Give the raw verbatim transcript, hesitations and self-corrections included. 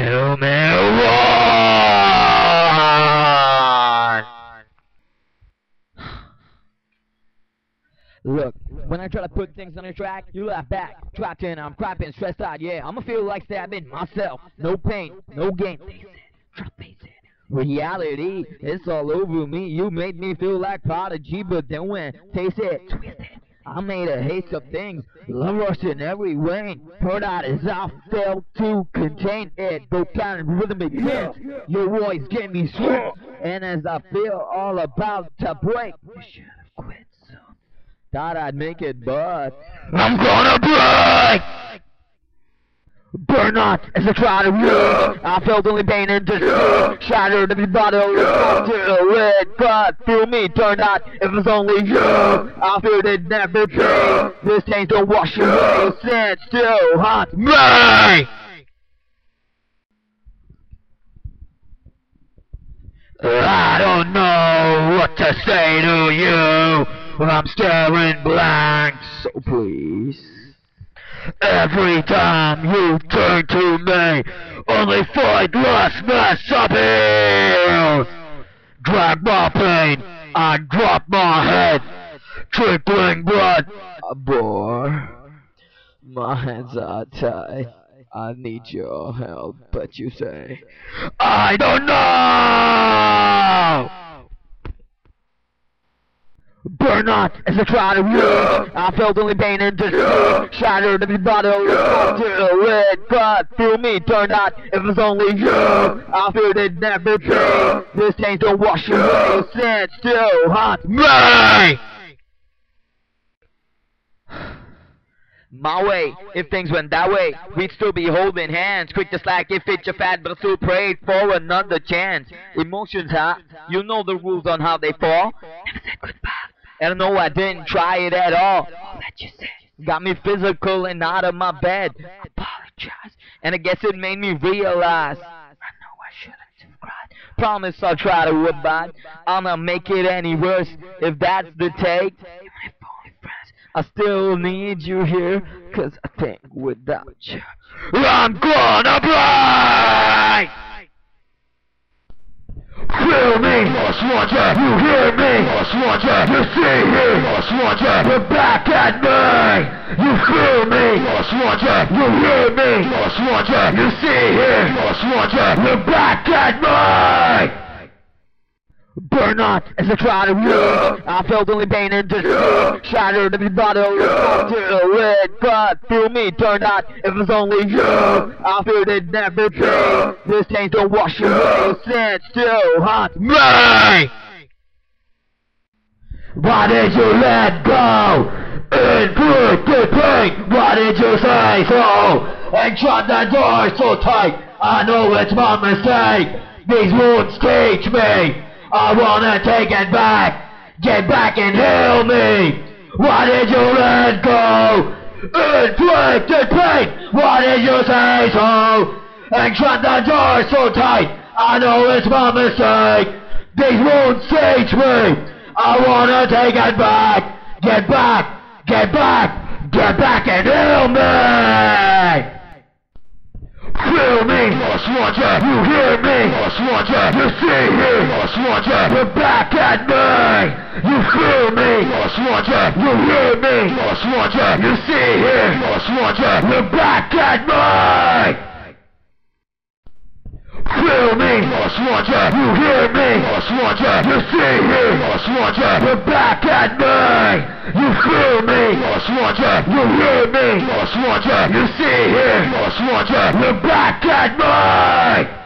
Kill me one! Look, when I try to put things on a track, you laugh back. Trapped in, I'm crapping, stressed out, yeah. I'ma feel like stabbing myself. No pain, no gain. Face it, try to face it. Reality, it's all over me. You made me feel like Prodigy, but then when taste it, twist it. I made a haste of things, love rush in every vein. Poured out as I failed to contain it. Both kind of rhythmic hits. Your voice gave me strength, and as I feel all about to break, you should have quit soon. Thought I'd make it, but I'm gonna break! Burn out as I try to run. I felt only pain and despair. Shattered every bottle of red blood through me. Turned out it was only you. I feared it never be. This taint don't wash away. Sin still haunt me. I don't know what to say to you. I'm staring blank, so please. Every time you turn to me, only fight less mess up here. Drag my pain, I drop my head, trickling blood. A bore. My hands are tied. I need your help, but you say I don't know. Burn out as I try to run. I felt only pain and despair. Shattered every bottle of red blood through me. Turned out it was only you. I feared it never be. This taint don't wash away. Sin still haunt me. My way, if things went that way, we'd still be holding hands. Quick to slack if it's your fad, but still prayed for another chance. Emotions hot, you know the rules on how they fall. Never said goodbye. And no, I didn't try it at all. All that you said got me physical and out of my bed. Apologize, and I guess it made me realize I know I shouldn't have cried. Promise I'll try to abide. I'll not make it any worse if that's the take. I still need you here, cause I think without you I'm gonna break! Feel me, lost wonder, you hear me, lost wonder, you see me, lost wonder, you're back at me, you feel me, lost wonder, you hear me, lost wonder, you see here, lost wonder, you're back at me! Burn out as I try to run. I felt only pain and despair. Shattered every bottle of red blood through me. Turned out it was only you. I feared it never be. This taint don't wash away. Sin still haunt me. Why did you let go? Inflict the pain. Why did you say so? And shut the door so tight. I know it's my mistake. These wounds teach me. I wanna take it back, get back and heal me. Why did you let go? Inflicted pain. Why did you say so? And shut the door so tight. I know it's my mistake. These wounds teach me. I wanna take it back, get back, get back, get back and heal me. Feel me, lost wonder, you hear me, lost wonder, you see me, lost wonder, you're back at me, you feel me, lost wonder, you hear me, lost wonder, you see here, lost wonder, you're back at me. Feel me, lost wonder, you hear me, lost wonder, you see me, lost wonder, you're back at me, you feel me, lost wonder, you hear me, lost wonder, you see here, lost wonder, you're back at me.